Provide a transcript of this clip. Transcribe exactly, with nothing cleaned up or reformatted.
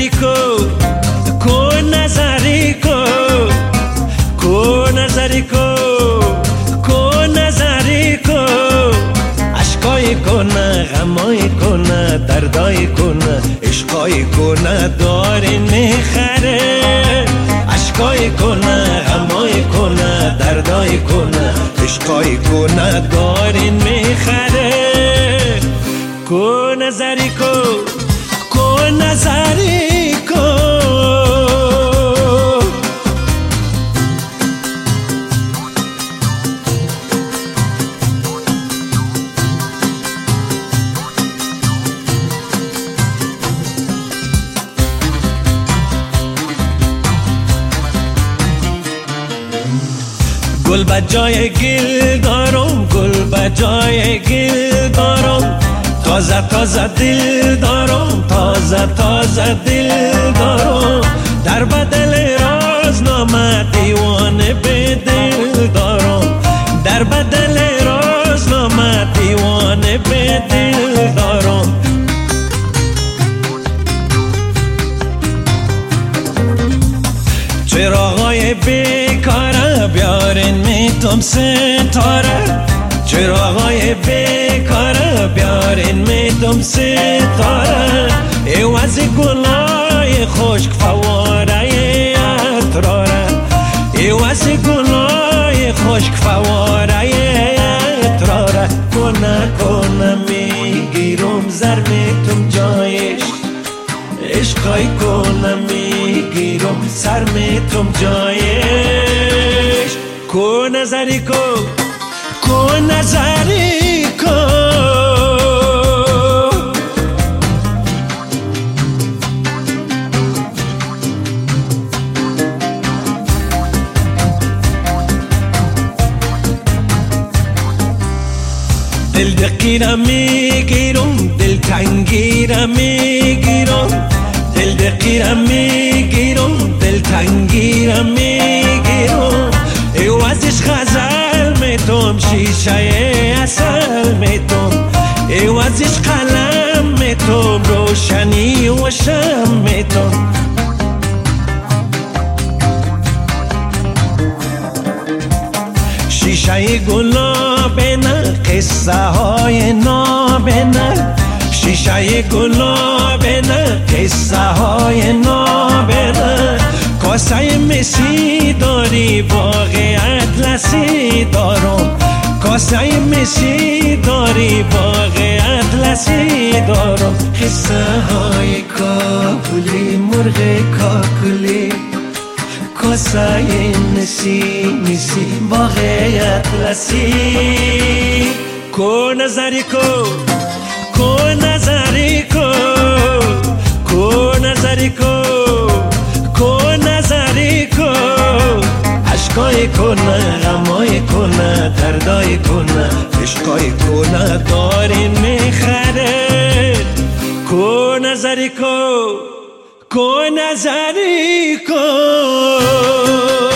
نظری کو کو نظری کو کو نظری کو کو نظری کو عشقای کنه غمای کنه دردای کنه عشقای کنه دارین میخره عشقای کنه غمای کنه دردای کنه عشقای کنه دارین میخره کو نظری کو کو نظری کو گل بجای گل دارم گل بجای گل دارم تازه تازه دل دارم تازه تازه دل دارم در بدل رازنامه دیوانه به دل دارم در بدل رازنامه دیوانه به دل دارم چراغای بیکاره بیارین میتم ستاره چراغای بیکاره بیارین میتم ستاره ایواز گلای خشک فواره اتراره ایواز گلای خشک فواره اتراره کنه کنه میگیرم زر میتم جایش عشقای کنه میگیرم سر میتم جایش کو نظری کو کو نظری کو دل دقیره میگیرم دل تنگیره میگیرم دل دقیره میگیرم دل تنگیره میگیرم ایوازش غزل میتم شیشه اصل میتم ایوازش قلم میتم روشنی و شم میتم شیشه گلاب نه قصه های ناب نه شیشه گلاب نه قصه های ناب نه کاسه مسی داری باغ اطلسی دارم کاسه مسی داری باغ اطلسی دارم قصه های کابلی مرغ کاکلی کاسه مسی مسی باغ اطلسی کو نظری کو کو نظری کو کو نظری کو کو نظری کو عشقای کنه غمای کنه دردای کنه عشقای کنه دارین میخره کو نظری کو کو نظری کو